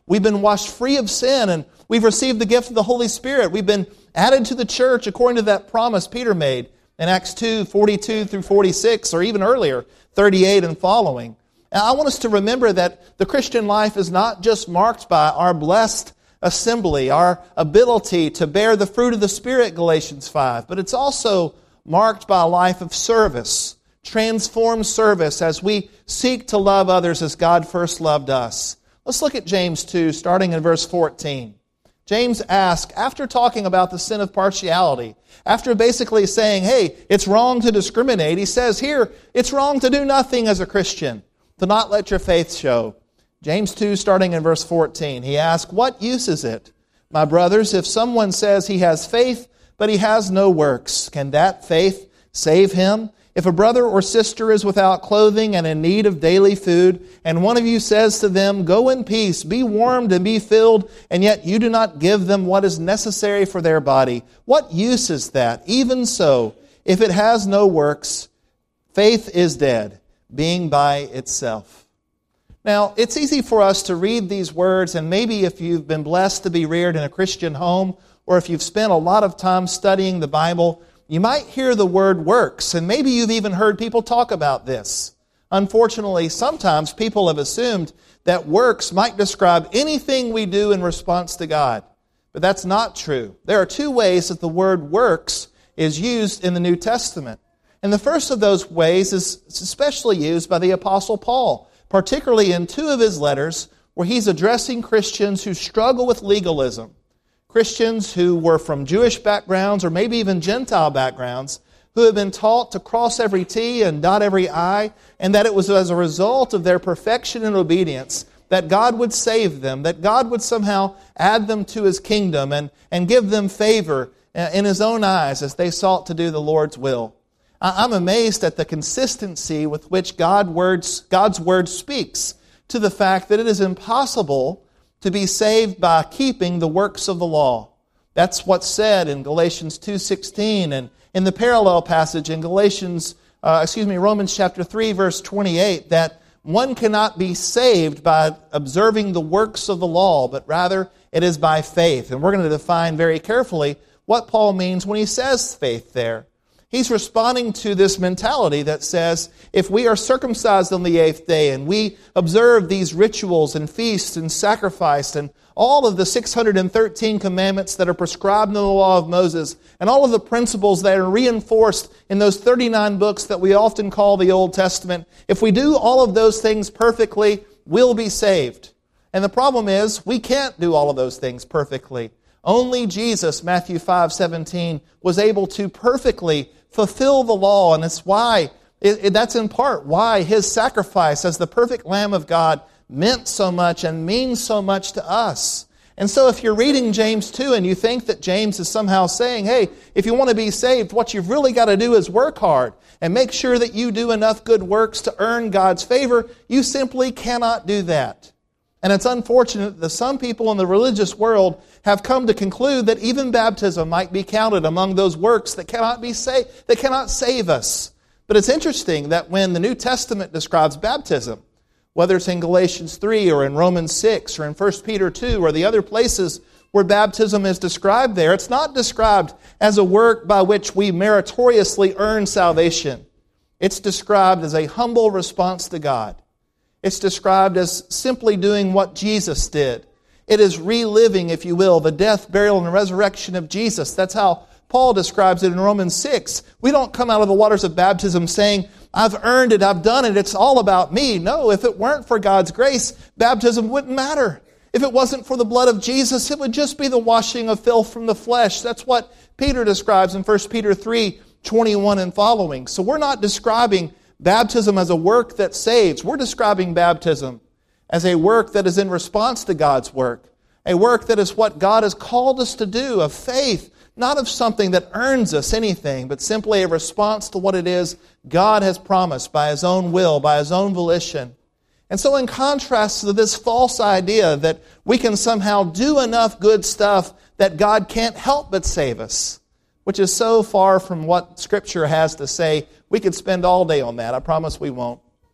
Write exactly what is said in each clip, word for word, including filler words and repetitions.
we've been washed free of sin, and we've received the gift of the Holy Spirit. We've been added to the church according to that promise Peter made in Acts two, forty-two through forty-six, or even earlier, thirty-eight and following. And I want us to remember that the Christian life is not just marked by our blessed assembly, our ability to bear the fruit of the Spirit, Galatians five, but it's also marked by a life of service, transformed service as we seek to love others as God first loved us. Let's look at James two, starting in verse fourteen. James asks, after talking about the sin of partiality, after basically saying, hey, it's wrong to discriminate, he says here, it's wrong to do nothing as a Christian, to not let your faith show. James two, starting in verse fourteen, he asks, what use is it, my brothers, if someone says he has faith, but he has no works? Can that faith save him? If a brother or sister is without clothing and in need of daily food, and one of you says to them, go in peace, be warmed and be filled, and yet you do not give them what is necessary for their body, what use is that? Even so, if it has no works, faith is dead, being by itself. Now, it's easy for us to read these words, and maybe if you've been blessed to be reared in a Christian home, or if you've spent a lot of time studying the Bible, you might hear the word works, and maybe you've even heard people talk about this. Unfortunately, sometimes people have assumed that works might describe anything we do in response to God. But that's not true. There are two ways that the word works is used in the New Testament. And the first of those ways is especially used by the Apostle Paul, particularly in two of his letters where he's addressing Christians who struggle with legalism. Christians who were from Jewish backgrounds or maybe even Gentile backgrounds who have been taught to cross every T and dot every I, and that it was as a result of their perfection and obedience that God would save them, that God would somehow add them to His kingdom and, and give them favor in His own eyes as they sought to do the Lord's will. I'm amazed at the consistency with which God words, God's Word speaks to the fact that it is impossible to be saved by keeping the works of the law. That's what's said in Galatians two sixteen and in the parallel passage in Galatians, uh, excuse me, Romans chapter three, verse twenty-eight, that one cannot be saved by observing the works of the law, but rather it is by faith. And we're going to define very carefully what Paul means when he says faith there. He's responding to this mentality that says, if we are circumcised on the eighth day and we observe these rituals and feasts and sacrifice and all of the six hundred thirteen commandments that are prescribed in the law of Moses and all of the principles that are reinforced in those thirty-nine books that we often call the Old Testament, if we do all of those things perfectly, we'll be saved. And the problem is, we can't do all of those things perfectly. Only Jesus, Matthew five seventeen, was able to perfectly fulfill the law, and it's why, it, it, that's in part why His sacrifice as the perfect Lamb of God meant so much and means so much to us. And so if you're reading James two and you think that James is somehow saying, hey, if you want to be saved, what you've really got to do is work hard and make sure that you do enough good works to earn God's favor, you simply cannot do that. And it's unfortunate that some people in the religious world have come to conclude that even baptism might be counted among those works that cannot be saved, that cannot save us. But it's interesting that when the New Testament describes baptism, whether it's in Galatians three or in Romans six or in First Peter two or the other places where baptism is described there, it's not described as a work by which we meritoriously earn salvation. It's described as a humble response to God. It's described as simply doing what Jesus did. It is reliving, if you will, the death, burial, and resurrection of Jesus. That's how Paul describes it in Romans six. We don't come out of the waters of baptism saying, I've earned it, I've done it, it's all about me. No, if it weren't for God's grace, baptism wouldn't matter. If it wasn't for the blood of Jesus, it would just be the washing of filth from the flesh. That's what Peter describes in First Peter three twenty-one and following. So we're not describing baptism as a work that saves. We're describing baptism as a work that is in response to God's work. A work that is what God has called us to do, of faith, not of something that earns us anything, but simply a response to what it is God has promised by His own will, by His own volition. And so in contrast to this false idea that we can somehow do enough good stuff that God can't help but save us, which is so far from what Scripture has to say, we could spend all day on that. I promise we won't. But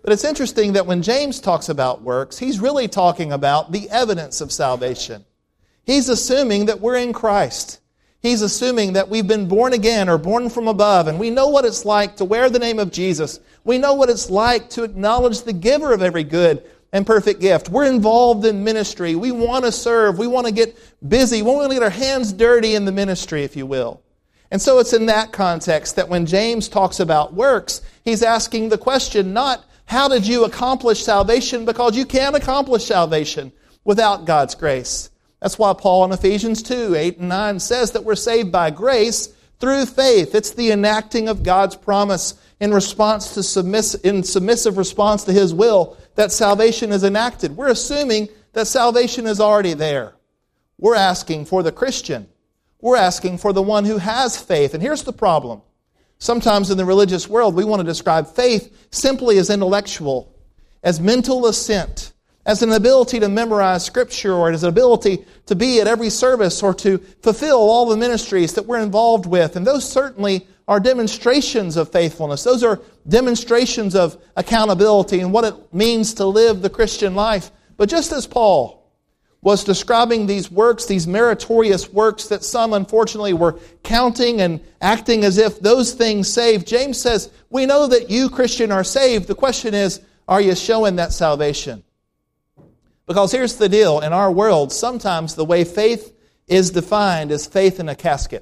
But it's interesting that when James talks about works, he's really talking about the evidence of salvation. He's assuming that we're in Christ. He's assuming that we've been born again or born from above, and we know what it's like to wear the name of Jesus. We know what it's like to acknowledge the giver of every good and perfect gift. We're involved in ministry. We want to serve. We want to get busy. We want to get our hands dirty in the ministry, if you will. And so it's in that context that when James talks about works, he's asking the question not, how did you accomplish salvation? Because you can't accomplish salvation without God's grace. That's why Paul in Ephesians two, eight and nine says that we're saved by grace through faith. It's the enacting of God's promise in response to submiss- in submissive response to His will that salvation is enacted. We're assuming that salvation is already there. We're asking for the Christian. We're asking for the one who has faith. And here's the problem. Sometimes in the religious world, we want to describe faith simply as intellectual, as mental assent, as an ability to memorize Scripture, or as an ability to be at every service or to fulfill all the ministries that we're involved with. And those certainly are demonstrations of faithfulness. Those are demonstrations of accountability and what it means to live the Christian life. But just as Paul was describing these works, these meritorious works that some unfortunately were counting and acting as if those things saved, James says, we know that you, Christian, are saved. The question is, are you showing that salvation? Because here's the deal. In our world, sometimes the way faith is defined is faith in a casket.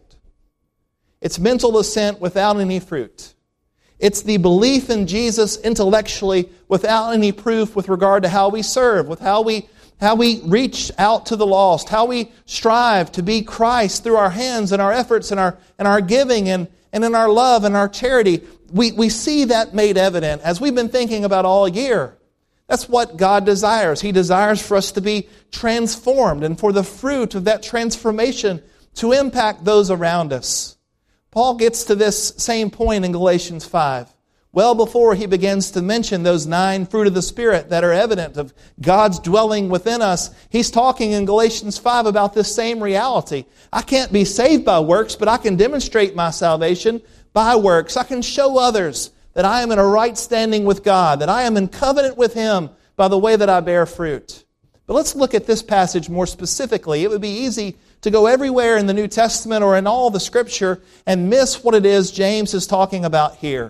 It's mental assent without any fruit. It's the belief in Jesus intellectually without any proof with regard to how we serve, with how we how we reach out to the lost, how we strive to be Christ through our hands and our efforts and our and our giving and, and in our love and our charity. We, we see that made evident as we've been thinking about all year. That's what God desires. He desires for us to be transformed and for the fruit of that transformation to impact those around us. Paul gets to this same point in Galatians five. Well before he begins to mention those nine fruit of the Spirit that are evident of God's dwelling within us, he's talking in Galatians five about this same reality. I can't be saved by works, but I can demonstrate my salvation by works. I can show others that I am in a right standing with God, that I am in covenant with Him by the way that I bear fruit. But let's look at this passage more specifically. It would be easy to go everywhere in the New Testament or in all the Scripture and miss what it is James is talking about here.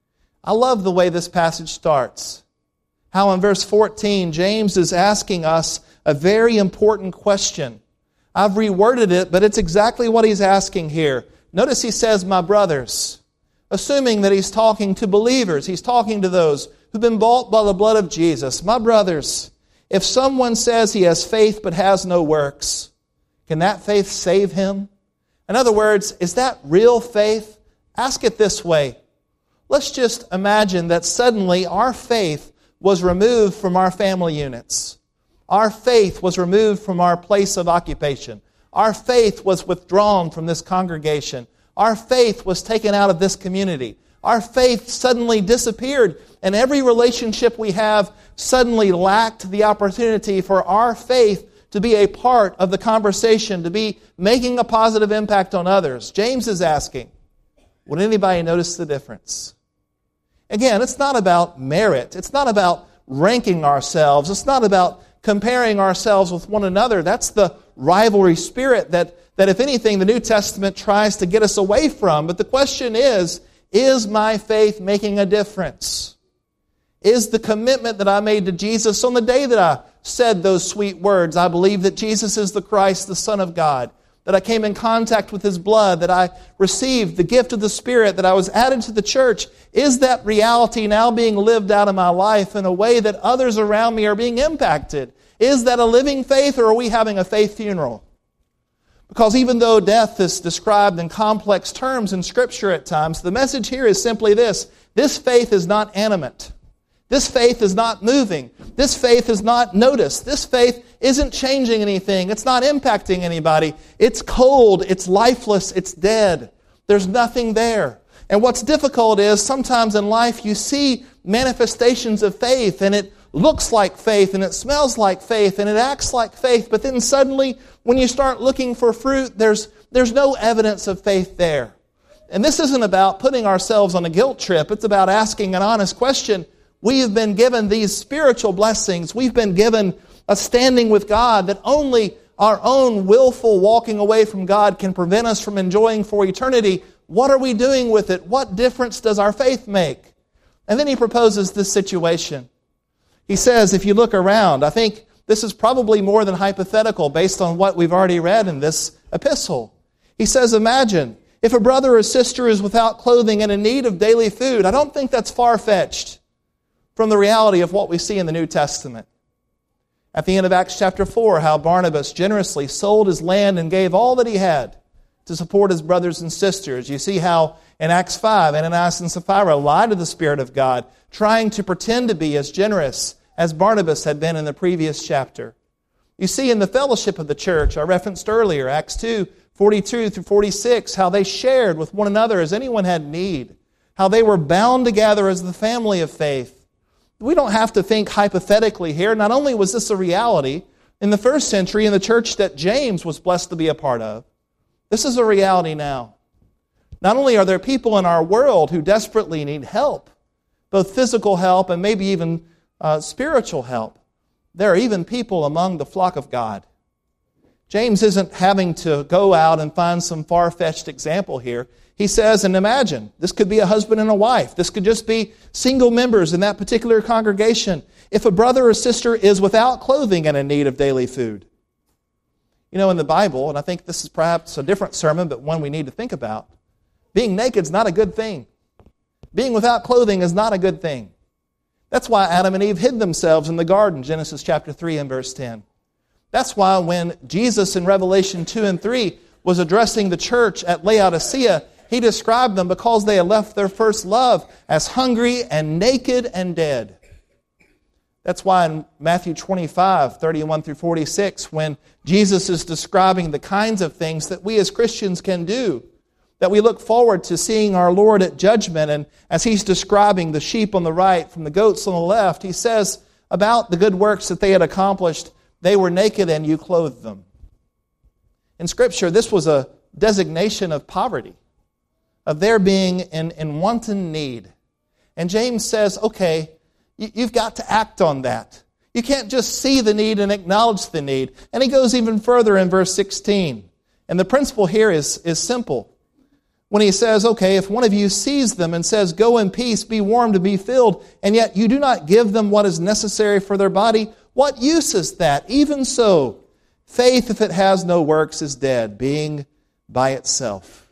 I love the way this passage starts. How in verse fourteen, James is asking us a very important question. I've reworded it, but it's exactly what he's asking here. Notice he says, my brothers, assuming that he's talking to believers. He's talking to those who've been bought by the blood of Jesus. My brothers, if someone says he has faith but has no works, can that faith save him? In other words, is that real faith? Ask it this way. Let's just imagine that suddenly our faith was removed from our family units. Our faith was removed from our place of occupation. Our faith was withdrawn from this congregation. Our faith was taken out of this community. Our faith suddenly disappeared, and every relationship we have suddenly lacked the opportunity for our faith to be a part of the conversation, to be making a positive impact on others. James is asking, would anybody notice the difference? Again, it's not about merit. It's not about ranking ourselves. It's not about comparing ourselves with one another. That's the rivalry spirit that, that, if anything, the New Testament tries to get us away from. But the question is, is my faith making a difference? Is the commitment that I made to Jesus on the day that I said those sweet words, I believe that Jesus is the Christ, the Son of God, that I came in contact with His blood, that I received the gift of the Spirit, that I was added to the church, is that reality now being lived out in my life in a way that others around me are being impacted? Is that a living faith, or are we having a faith funeral? Because even though death is described in complex terms in Scripture at times, the message here is simply this. This faith is not animate. This faith is not moving. This faith is not noticed. This faith isn't changing anything. It's not impacting anybody. It's cold. It's lifeless. It's dead. There's nothing there. And what's difficult is sometimes in life you see manifestations of faith, and it looks like faith, and it smells like faith, and it acts like faith. But then suddenly, when you start looking for fruit, there's, there's no evidence of faith there. And this isn't about putting ourselves on a guilt trip. It's about asking an honest question. We have been given these spiritual blessings. We've been given a standing with God that only our own willful walking away from God can prevent us from enjoying for eternity. What are we doing with it? What difference does our faith make? And then he proposes this situation. He says, if you look around, I think this is probably more than hypothetical based on what we've already read in this epistle. He says, imagine if a brother or sister is without clothing and in need of daily food. I don't think that's far-fetched from the reality of what we see in the New Testament. At the end of Acts chapter four, how Barnabas generously sold his land and gave all that he had to support his brothers and sisters. You see how in Acts five, Ananias and Sapphira lied to the Spirit of God, trying to pretend to be as generous as Barnabas had been in the previous chapter. You see in the fellowship of the church, I referenced earlier, Acts two, forty-two through forty-six, how they shared with one another as anyone had need, how they were bound together as the family of faith. We don't have to think hypothetically here. Not only was this a reality in the first century in the church that James was blessed to be a part of, this is a reality now. Not only are there people in our world who desperately need help, both physical help and maybe even uh, spiritual help, there are even people among the flock of God. James isn't having to go out and find some far-fetched example here. He says, and imagine, this could be a husband and a wife. This could just be single members in that particular congregation. If a brother or sister is without clothing and in need of daily food. You know, in the Bible, and I think this is perhaps a different sermon, but one we need to think about, being naked is not a good thing. Being without clothing is not a good thing. That's why Adam and Eve hid themselves in the garden, Genesis chapter three and verse ten. That's why when Jesus in Revelation two and three was addressing the church at Laodicea, he described them because they had left their first love as hungry and naked and dead. That's why in Matthew twenty-five, thirty-one through forty-six, when Jesus is describing the kinds of things that we as Christians can do, that we look forward to seeing our Lord at judgment, and as he's describing the sheep on the right from the goats on the left, he says about the good works that they had accomplished, they were naked and you clothed them. In Scripture, this was a designation of poverty, of their being in, in wanton need. And James says, okay, you, you've got to act on that. You can't just see the need and acknowledge the need. And he goes even further in verse sixteen. And the principle here is, is simple. When he says, okay, if one of you sees them and says, go in peace, be warmed and be filled, and yet you do not give them what is necessary for their body, what use is that? Even so, faith, if it has no works, is dead, being by itself.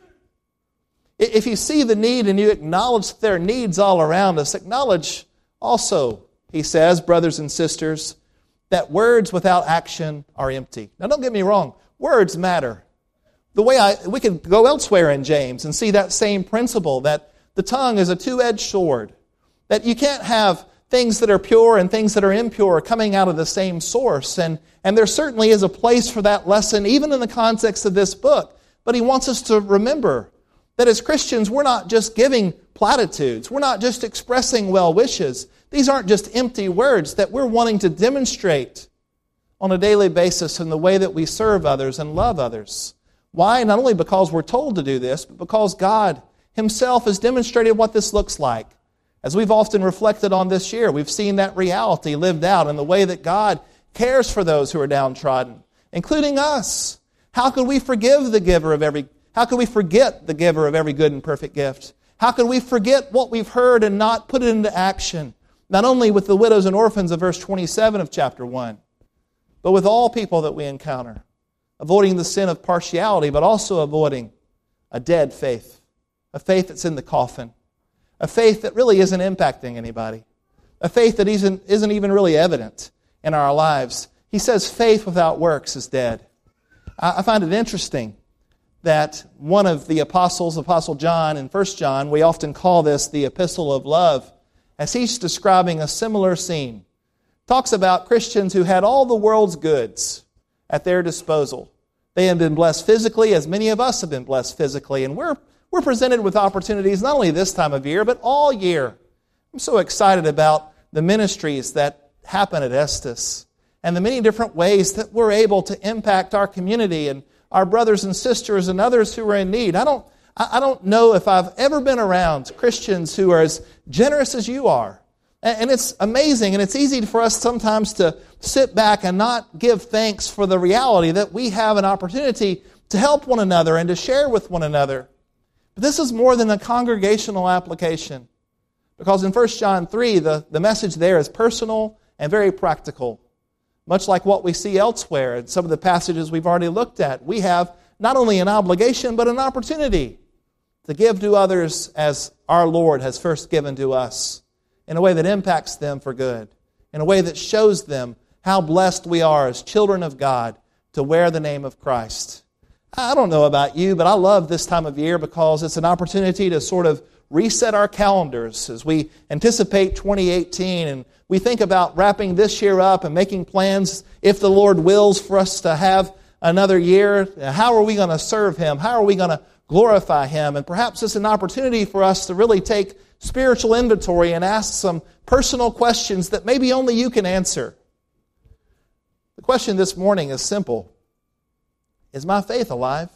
If you see the need and you acknowledge their needs all around us, acknowledge also, he says, brothers and sisters, that words without action are empty. Now don't get me wrong, words matter. The way I, we could go elsewhere in James and see that same principle, that the tongue is a two-edged sword, that you can't have things that are pure and things that are impure coming out of the same source. And, and there certainly is a place for that lesson, even in the context of this book. But he wants us to remember that as Christians, we're not just giving platitudes. We're not just expressing well wishes. These aren't just empty words that we're wanting to demonstrate on a daily basis in the way that we serve others and love others. Why? Not only because we're told to do this, but because God himself has demonstrated what this looks like. As we've often reflected on this year, we've seen that reality lived out in the way that God cares for those who are downtrodden, including us. How could we forgive the giver of every, how could we forget the giver of every good and perfect gift? How could we forget what we've heard and not put it into action? Not only with the widows and orphans of verse twenty-seven of chapter one, but with all people that we encounter. Avoiding the sin of partiality, but also avoiding a dead faith. A faith that's in the coffin. A faith that really isn't impacting anybody. A faith that isn't, isn't even really evident in our lives. He says faith without works is dead. I, I find it interesting that one of the apostles, Apostle John in First John, we often call this the epistle of love, as he's describing a similar scene. Talks about Christians who had all the world's goods at their disposal. They have been blessed physically, as many of us have been blessed physically, and we're we're presented with opportunities not only this time of year, but all year. I'm so excited about the ministries that happen at Estes and the many different ways that we're able to impact our community and our brothers and sisters and others who are in need. I don't I don't know if I've ever been around Christians who are as generous as you are, And it's amazing, and it's easy for us sometimes to sit back and not give thanks for the reality that we have an opportunity to help one another and to share with one another. But this is more than a congregational application. Because in First John three, the, the message there is personal and very practical. Much like what we see elsewhere in some of the passages we've already looked at. We have not only an obligation, but an opportunity to give to others as our Lord has first given to us, in a way that impacts them for good, in a way that shows them how blessed we are as children of God to wear the name of Christ. I don't know about you, but I love this time of year because it's an opportunity to sort of reset our calendars as we anticipate twenty eighteen and we think about wrapping this year up and making plans, if the Lord wills, for us to have another year. How are we going to serve Him? How are we going to glorify Him? And perhaps it's an opportunity for us to really take spiritual inventory and ask some personal questions that maybe only you can answer. The question this morning is simple. Is my faith alive?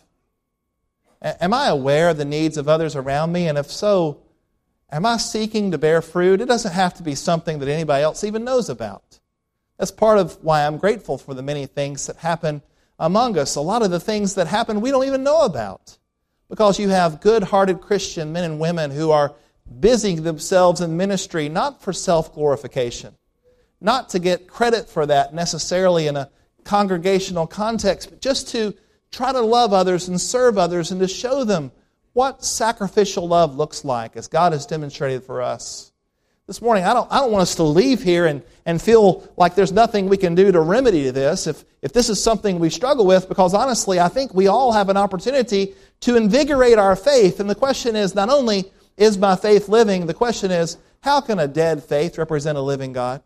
Am I aware of the needs of others around me? And if so, am I seeking to bear fruit? It doesn't have to be something that anybody else even knows about. That's part of why I'm grateful for the many things that happen among us. A lot of the things that happen we don't even know about. Because you have good-hearted Christian men and women who are busying themselves in ministry, not for self-glorification, not to get credit for that necessarily in a congregational context, but just to try to love others and serve others and to show them what sacrificial love looks like as God has demonstrated for us. This morning, I don't, I don't want us to leave here and, and feel like there's nothing we can do to remedy this if, if this is something we struggle with, because honestly, I think we all have an opportunity to invigorate our faith. And the question is not only, is my faith living? The question is, how can a dead faith represent a living God?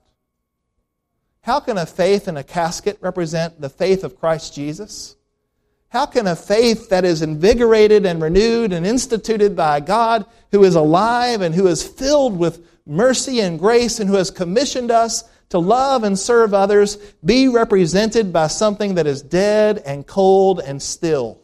How can a faith in a casket represent the faith of Christ Jesus? How can a faith that is invigorated and renewed and instituted by God who is alive and who is filled with mercy and grace and who has commissioned us to love and serve others be represented by something that is dead and cold and still?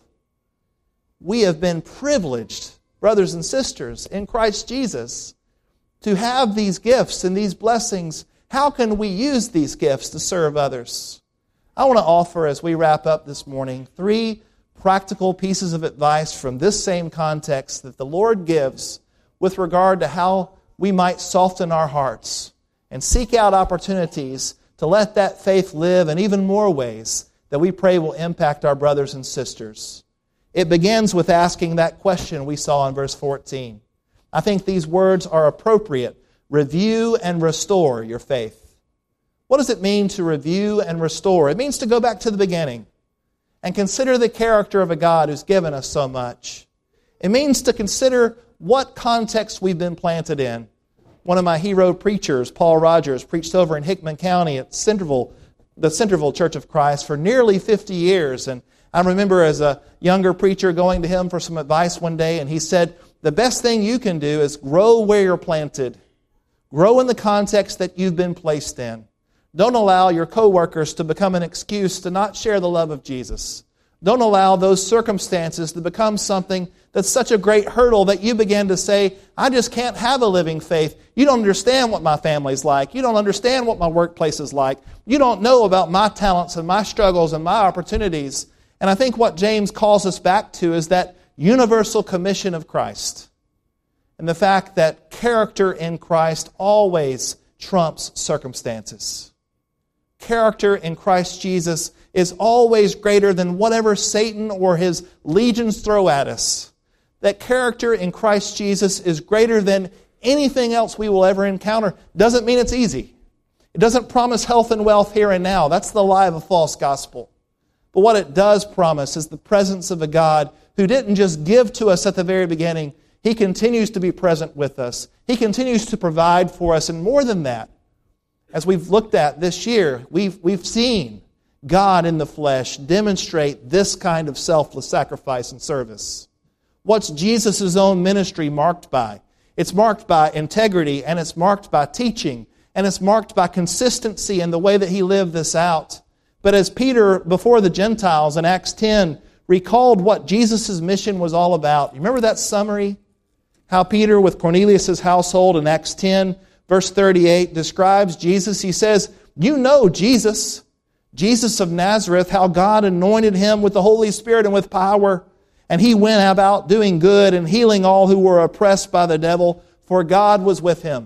We have been privileged, brothers and sisters, in Christ Jesus, to have these gifts and these blessings. How can we use these gifts to serve others? I want to offer, as we wrap up this morning, three practical pieces of advice from this same context that the Lord gives with regard to how we might soften our hearts and seek out opportunities to let that faith live in even more ways that we pray will impact our brothers and sisters. It begins with asking that question we saw in verse fourteen. I think these words are appropriate. Review and restore your faith. What does it mean to review and restore? It means to go back to the beginning and consider the character of a God who's given us so much. It means to consider what context we've been planted in. One of my hero preachers, Paul Rogers, preached over in Hickman County at Centerville, the Centerville Church of Christ, for nearly fifty years. And I remember as a younger preacher going to him for some advice one day, and he said, the best thing you can do is grow where you're planted. Grow in the context that you've been placed in. Don't allow your coworkers to become an excuse to not share the love of Jesus. Don't allow those circumstances to become something that's such a great hurdle that you begin to say, I just can't have a living faith. You don't understand what my family's like. You don't understand what my workplace is like. You don't know about my talents and my struggles and my opportunities. And I think what James calls us back to is that universal commission of Christ. And the fact that character in Christ always trumps circumstances. Character in Christ Jesus is always greater than whatever Satan or his legions throw at us. That character in Christ Jesus is greater than anything else we will ever encounter. Doesn't mean it's easy. It doesn't promise health and wealth here and now. That's the lie of a false gospel. But what it does promise is the presence of a God who didn't just give to us at the very beginning. He continues to be present with us. He continues to provide for us. And more than that, as we've looked at this year, we've, we've seen God in the flesh demonstrate this kind of selfless sacrifice and service. What's Jesus' own ministry marked by? It's marked by integrity, and it's marked by teaching, and it's marked by consistency in the way that he lived this out. But as Peter, before the Gentiles in Acts ten, recalled what Jesus' mission was all about, you remember that summary? How Peter with Cornelius' household in Acts ten verse thirty-eight describes Jesus. He says, "You know Jesus, Jesus of Nazareth, how God anointed him with the Holy Spirit and with power. And he went about doing good and healing all who were oppressed by the devil, for God was with him."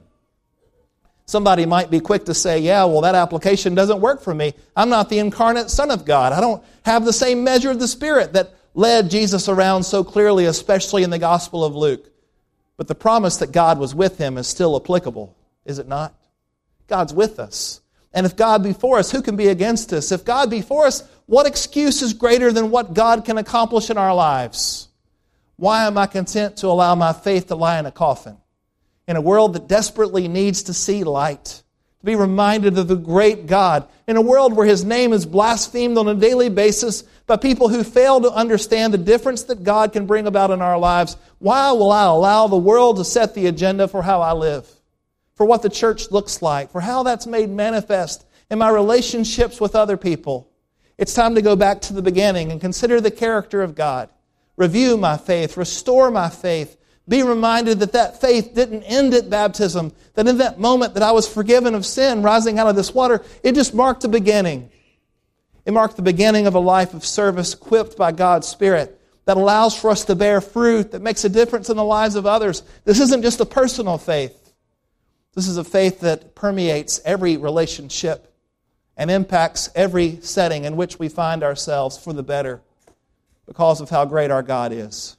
Somebody might be quick to say, yeah, well, that application doesn't work for me. I'm not the incarnate Son of God. I don't have the same measure of the Spirit that led Jesus around so clearly, especially in the Gospel of Luke. But the promise that God was with him is still applicable, is it not? God's with us. And if God be for us, who can be against us? If God be for us, what excuse is greater than what God can accomplish in our lives? Why am I content to allow my faith to lie in a coffin? In a world that desperately needs to see light, to be reminded of the great God, in a world where His name is blasphemed on a daily basis by people who fail to understand the difference that God can bring about in our lives, why will I allow the world to set the agenda for how I live, for what the church looks like, for how that's made manifest in my relationships with other people? It's time to go back to the beginning and consider the character of God. Review my faith, restore my faith. Be reminded that that faith didn't end at baptism, that in that moment that I was forgiven of sin rising out of this water, it just marked the beginning. It marked the beginning of a life of service equipped by God's Spirit that allows for us to bear fruit, that makes a difference in the lives of others. This isn't just a personal faith. This is a faith that permeates every relationship and impacts every setting in which we find ourselves for the better because of how great our God is.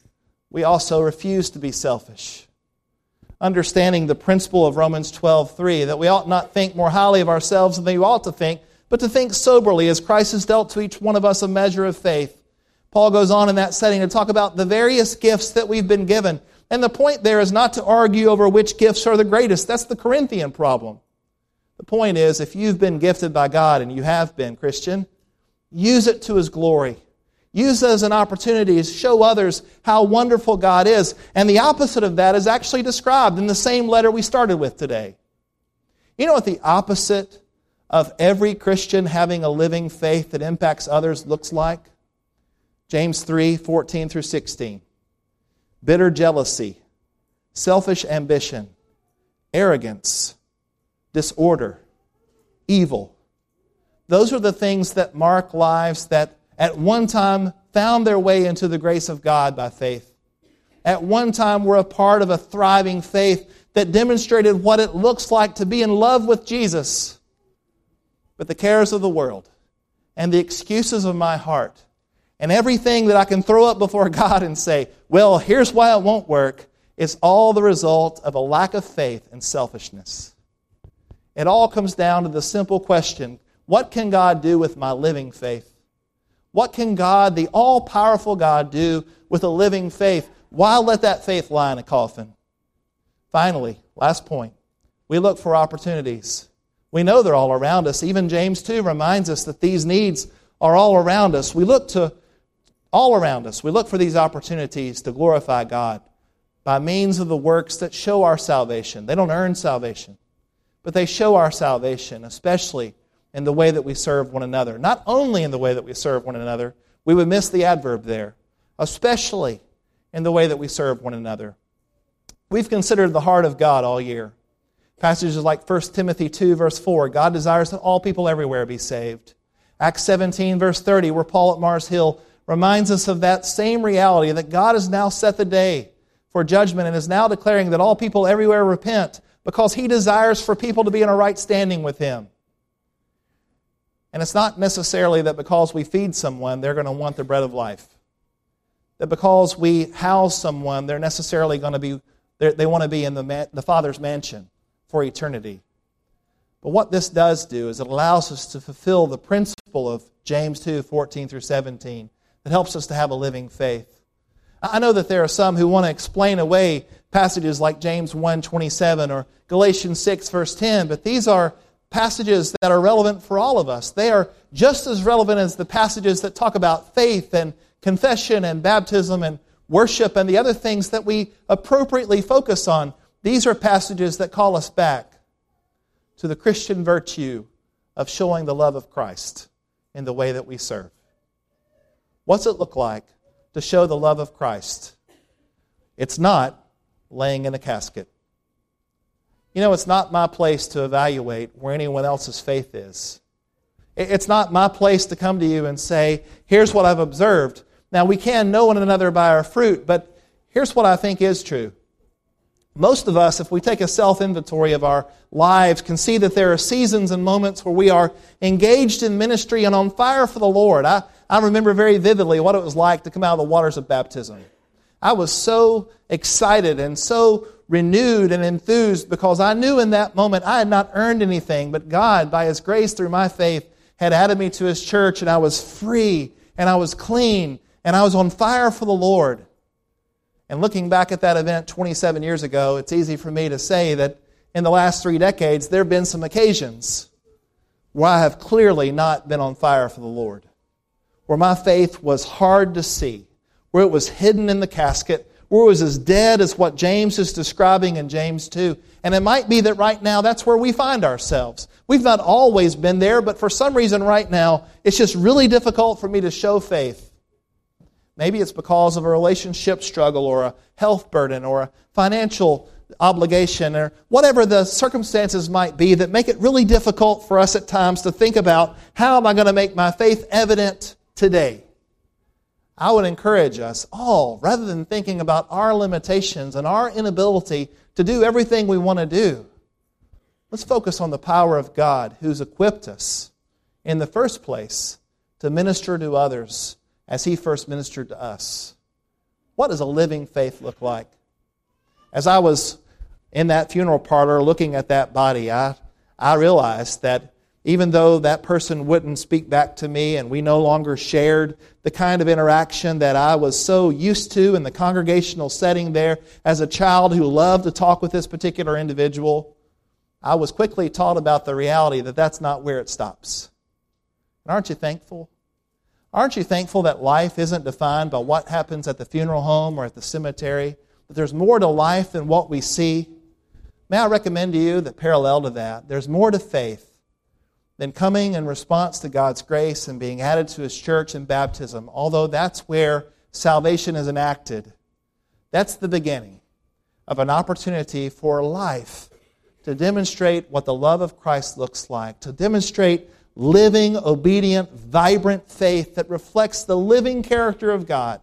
We also refuse to be selfish, understanding the principle of Romans twelve three, that we ought not think more highly of ourselves than we ought to think, but to think soberly as Christ has dealt to each one of us a measure of faith. Paul goes on in that setting to talk about the various gifts that we've been given. And the point there is not to argue over which gifts are the greatest. That's the Corinthian problem. The point is, if you've been gifted by God, and you have been, Christian, use it to His glory. Use it as an opportunity to show others how wonderful God is. And the opposite of that is actually described in the same letter we started with today. You know what the opposite of every Christian having a living faith that impacts others looks like? James three, fourteen through sixteen. Bitter jealousy, selfish ambition, arrogance, disorder, evil. Those are the things that mark lives that at one time found their way into the grace of God by faith. At one time were a part of a thriving faith that demonstrated what it looks like to be in love with Jesus. But the cares of the world and the excuses of my heart and everything that I can throw up before God and say, well, here's why it won't work, is all the result of a lack of faith and selfishness. It all comes down to the simple question, what can God do with my living faith? What can God, the all-powerful God, do with a living faith? Why let that faith lie in a coffin? Finally, last point, we look for opportunities. We know they're all around us. Even James two reminds us that these needs are all around us. We look to all around us. We look for these opportunities to glorify God by means of the works that show our salvation. They don't earn salvation, but they show our salvation, especially in the way that we serve one another. Not only in the way that we serve one another, we would miss the adverb there, especially in the way that we serve one another. We've considered the heart of God all year. Passages like First Timothy two, verse four, God desires that all people everywhere be saved. Acts seventeen, verse thirty, where Paul at Mars Hill reminds us of that same reality, that God has now set the day for judgment and is now declaring that all people everywhere repent because He desires for people to be in a right standing with Him. And it's not necessarily that because we feed someone, they're going to want the bread of life. That because we house someone, they're necessarily going to be, they want to be in the, man, the Father's mansion for eternity. But what this does do is it allows us to fulfill the principle of James two, fourteen through seventeen, that helps us to have a living faith. I know that there are some who want to explain away passages like James one, twenty-seven or Galatians six, verse ten, but these are passages that are relevant for all of us. They are just as relevant as the passages that talk about faith and confession and baptism and worship and the other things that we appropriately focus on. These are passages that call us back to the Christian virtue of showing the love of Christ in the way that we serve. What's it look like to show the love of Christ? It's not laying in a casket. You know, it's not my place to evaluate where anyone else's faith is. It's not my place to come to you and say, here's what I've observed. Now, we can know one another by our fruit, but here's what I think is true. Most of us, if we take a self-inventory of our lives, can see that there are seasons and moments where we are engaged in ministry and on fire for the Lord. I, I remember very vividly what it was like to come out of the waters of baptism. I was so excited and so renewed and enthused because I knew in that moment I had not earned anything, but God, by His grace through my faith, had added me to His church, and I was free, and I was clean, and I was on fire for the Lord. And looking back at that event twenty-seven years ago, it's easy for me to say that in the last three decades, there have been some occasions where I have clearly not been on fire for the Lord, where my faith was hard to see, where it was hidden in the casket, where it was as dead as what James is describing in James two. And it might be that right now that's where we find ourselves. We've not always been there, but for some reason right now, it's just really difficult for me to show faith. Maybe it's because of a relationship struggle or a health burden or a financial obligation or whatever the circumstances might be that make it really difficult for us at times to think about, how am I going to make my faith evident today? I would encourage us all, rather than thinking about our limitations and our inability to do everything we want to do, let's focus on the power of God who's equipped us in the first place to minister to others as He first ministered to us. What does a living faith look like? As I was in that funeral parlor looking at that body, I, I realized that even though that person wouldn't speak back to me and we no longer shared the kind of interaction that I was so used to in the congregational setting there as a child who loved to talk with this particular individual, I was quickly taught about the reality that that's not where it stops. And aren't you thankful? Aren't you thankful that life isn't defined by what happens at the funeral home or at the cemetery? That there's more to life than what we see? May I recommend to you that parallel to that, there's more to faith than coming in response to God's grace and being added to His church in baptism, although that's where salvation is enacted. That's the beginning of an opportunity for life to demonstrate what the love of Christ looks like, to demonstrate living, obedient, vibrant faith that reflects the living character of God.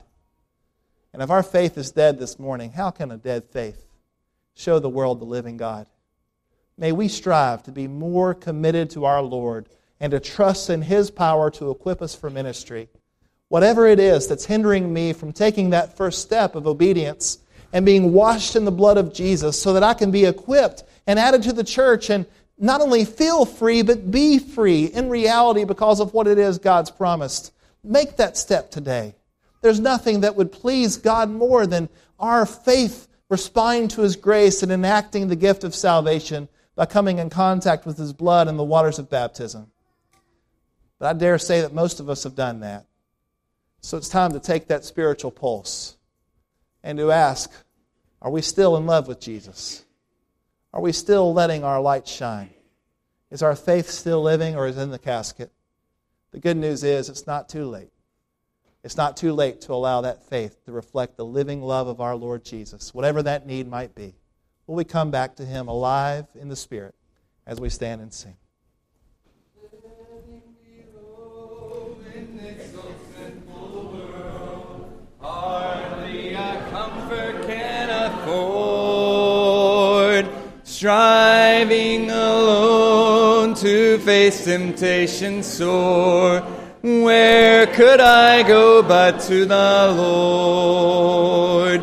And if our faith is dead this morning, how can a dead faith show the world the living God? May we strive to be more committed to our Lord and to trust in His power to equip us for ministry. Whatever it is that's hindering me from taking that first step of obedience and being washed in the blood of Jesus so that I can be equipped and added to the church and not only feel free, but be free in reality because of what it is God's promised. Make that step today. There's nothing that would please God more than our faith responding to His grace and enacting the gift of salvation by coming in contact with His blood in the waters of baptism. But I dare say that most of us have done that. So it's time to take that spiritual pulse and to ask, are we still in love with Jesus? Are we still letting our light shine? Is our faith still living or is it in the casket? The good news is it's not too late. It's not too late to allow that faith to reflect the living love of our Lord Jesus, whatever that need might be. Will we come back to Him alive in the Spirit as we stand and sing? Hardly a comfort can afford, striving alone to face temptation sore. Where could I go but to the Lord?